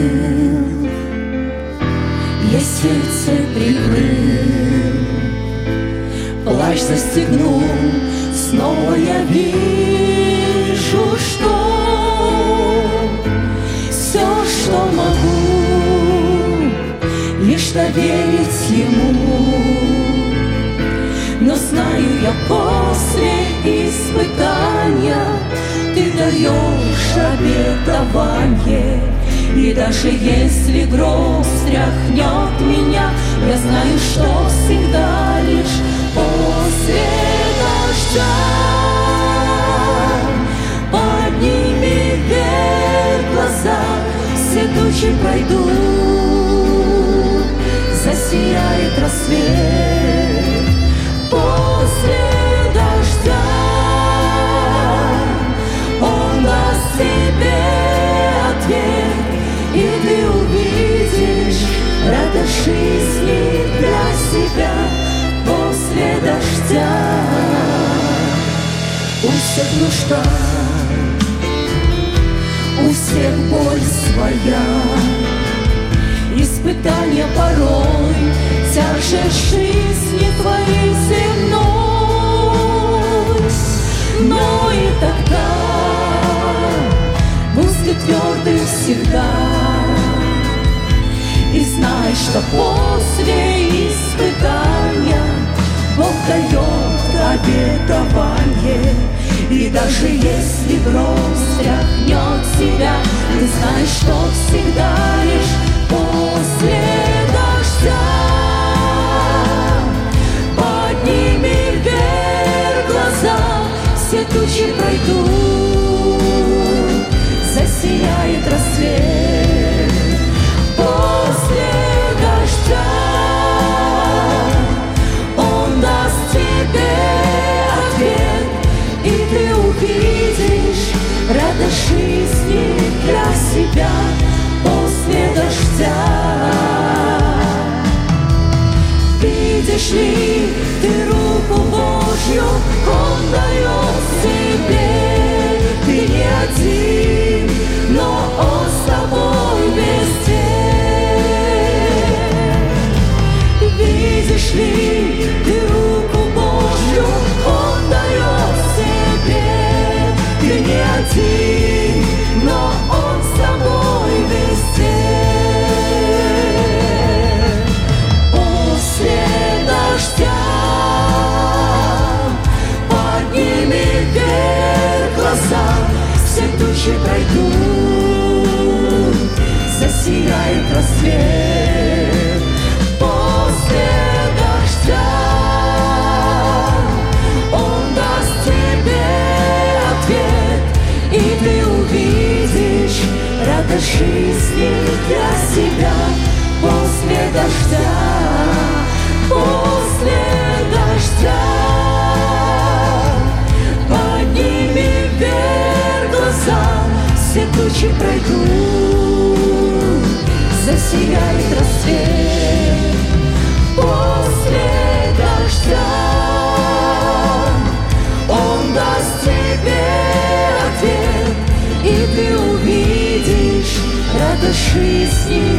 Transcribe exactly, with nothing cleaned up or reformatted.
я сердце прикрыл, плащ застегнул, снова я вижу, что все, что могу, лишь доверить Ему. Но знаю я, после испытания Ты даешь обетование. И даже если гром стряхнет меня, я знаю, что всегда лишь после дождя. Подними вверх глаза, все тучи пройдут, засияет рассвет. После дождя Он даст тебе ответ, и ты увидишь радость жизни для себя после дождя. У всех нужда, у всех боль своя, испытания порой, тяжесть жизни твоей земной. Но и тогда будь твердым всегда, и знай, что после испытания Бог дает обетование. И даже если гром стряхнет тебя, ты знаешь, что всегда лишь после дождя. Подними вверх глаза, все тучи пройдут, засияет рассвет. После дождя Он даст тебе ответ, и ты увидишь радость жизни для себя после дождя. Видишь ли ты руку Божью, Он дает тебе. Ты не один, но Он с тобой везде. Видишь ли ты руку Божью, Он дает тебе. Ты не один, но Он с тобой везде. После дождя подними вверх глаза, все тучи пройдут, засияет рассвет. После дождя Он даст тебе ответ, и ты увидишь радость жизни для себя после дождя. После дождя подними вверх глаза, все тучи пройдут, засияет рассвет. После дождя Он даст тебе ответ, и ты увидишь радость жизни